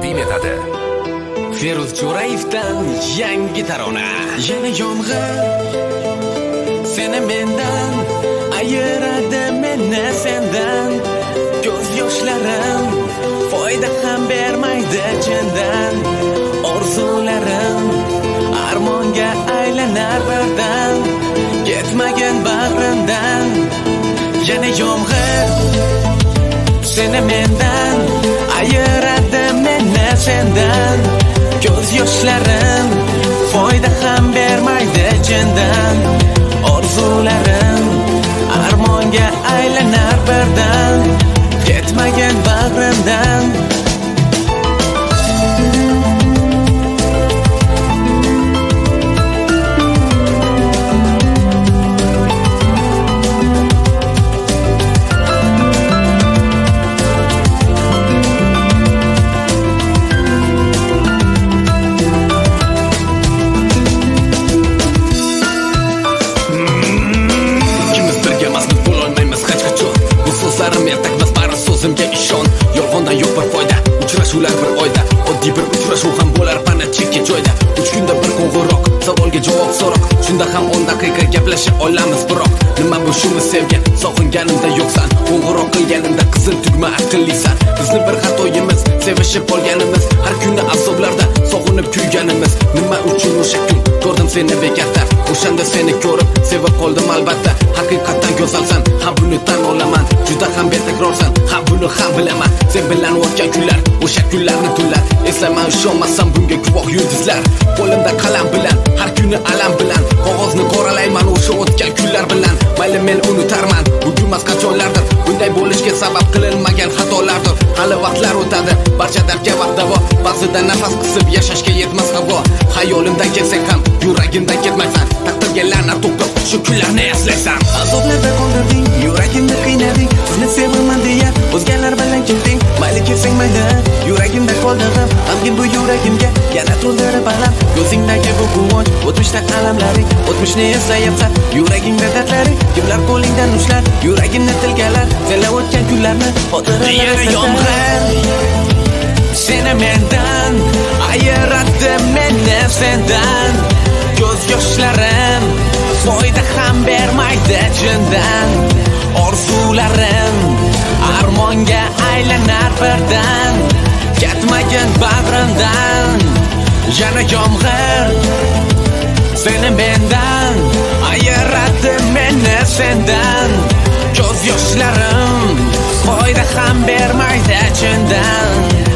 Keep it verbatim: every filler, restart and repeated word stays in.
taqdim etadi. Feruz Jo'rayevdan yangi tarona. Yana yomg'ir seni mendan ayiradi meni sendan. Ko'z yoshlarim foyda ham bermaydi chindan. Orzularim armonga aylanar birdan. Ketmagin bag'rimdan. Yana yomg'ir seni mendan ayiradi meni sendan. Ko'z yoshlarim foyda ham bermaydi chindan. Orzularim armonga aylanar birdan. Ketmagin bag'rimdan. So'zimga ishon, yolg'ondan yo'q bir foyda. Uchrashuvlar bir oyda, oddiy bir uchrashuv ham bo'lar pana chekka joyda. uch kunda bir qo'ng'iroq, savolga javob so'roq. Shunda ham o'n daqiqa gaplasha olamiz biroq. Nima bu shuni sevgan, sog'inganimda yo'qsan. Qo'ng'iroq qilganimda qizil tugma aqllisan. Bizni bir xatoyimiz, sevishib qolganimiz, har kuni azoblarda sog'inib kuyganimiz. Nima uchun o'sha kun ko'rdim seni bekatda. O'shanda seni ko'rib, sevib qoldim albatta. Haqiqatan go'zalsan, ha buni tan olaman. Juda ham betakrorsan, ha buni ham bilaman. Sen bilan o'tgan kunlar, o'sha kunlarni tunlar. Eslaman, ishonmasam bunga guvoh yulduzlar. Qo'limda qalam bilan, har kuni alam bilan qog'ozni qoralayman o'sha o'tgan kunlar bilan. Mayli men unutarman, bugunmas qachonlardir. Bunday bo'lishga sabab qilinmagan xatolardir. Hali vaqtlar o'tadi, barcha dardga vaqt davo. Ba'zida nafas qisib yashashga yetmas havo. Hayolimdan ketsang ham, yuragimdan ketmaysan. Taqdirga la'nat to'qib, shu kunlarni eslaysan. Azoblarda qoldirding, yuragimni qiynading. Sizni sevaman deya o'zgalar bilan ketding. Mayli ketsang mayli, yuragimda qoldirdim. G'amgin bu yuragimga yana to'ldirib alam. Ko'zingdagi bu quvonch, o'tmishda alamlaring. O'tmishni eslayapsan, yuragingda dardlaring. Kimlar qo'lingdan ushlar, yuragimni tilgalar. Senlar o'tgan kunlarni xotiralari yomg'ir seni mendan ayiradi meni sendan. Ko'z yoshlarim foyda ham bermaydi chindan. Orzularim armonga aylanar birdan. Ketmagin bag'rimdan. Yana yomg'ir seni mendan ayiradi meni sendan. Ko'z yoshlarim foyda ham bermaydi chindan.